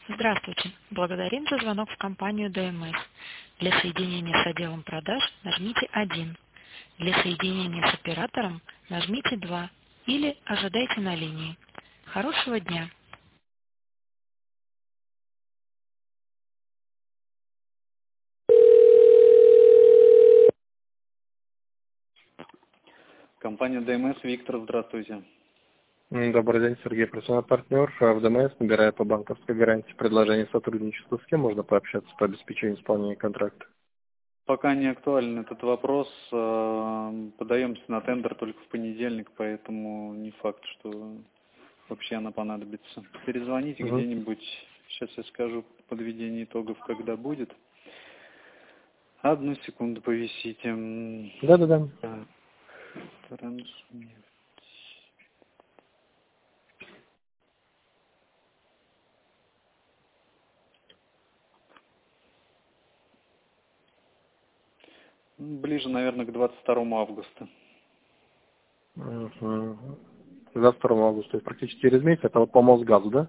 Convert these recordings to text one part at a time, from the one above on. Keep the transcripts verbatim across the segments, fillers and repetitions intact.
Здравствуйте. Благодарим за звонок в компанию ДМС. Для соединения с отделом продаж нажмите один. Для соединения с оператором нажмите два или ожидайте на линии. Хорошего дня! Компания ДМС, Виктор, здравствуйте. М, Добрый день, Сергей, профессиональный партнер. В ДМС, набирая по банковской гарантии предложение сотрудничества. С кем можно пообщаться по обеспечению исполнения контракта? Пока не актуален этот вопрос. э, Подаемся на тендер только в понедельник, поэтому не факт, что вообще она понадобится. Перезвоните Угу. где-нибудь, сейчас я скажу подведение итогов, когда будет. Одну секунду повисите. М, Да-да-да. так, Транснефть. М, Ближе, наверное, к двадцать второму августа. Угу. двадцать второго августа, то есть практически через месяц. Это вот по Мосгазу, да?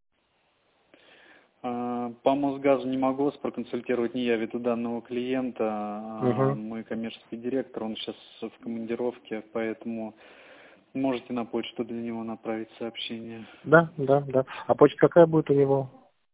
А, По Мосгазу не могу вас проконсультировать, не я веду данного клиента, а Угу. мой коммерческий директор, он сейчас в командировке, поэтому можете на почту для него направить сообщение. Да, да, да. А почта какая будет у него?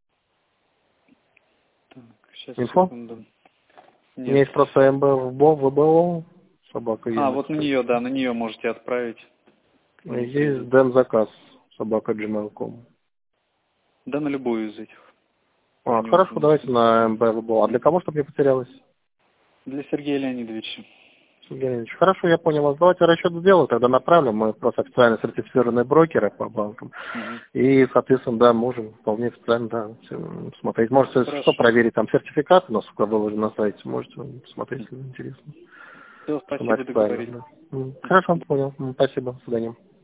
Так, сейчас, Инфо? секунду. У меня Нет. есть просто МБ в БО, ВБО, собака А, вот на Емец. нее, да, на нее можете отправить. Пусть Есть видит. Дэн заказ, собака gmail точка ком. Да, на любую из этих. А, хорошо, давайте Неважно. на МБ ВБО. А для кого, чтобы не потерялось? Для Сергея Леонидовича. Сергей Леонидович, хорошо, я понял вас. Давайте расчет сделаю, тогда направим. Мы просто официально сертифицированные брокеры по банкам. Мгм. И, соответственно, да, можем вполне официально, да, всё смотреть. Можете, если что, Хорошо. проверить там сертификат у нас выложен на сайте. Можете посмотреть, если интересно. Все, Что мы спасибо, официально, договорились. да. М, Хорошо, понял. М, Спасибо, до свидания.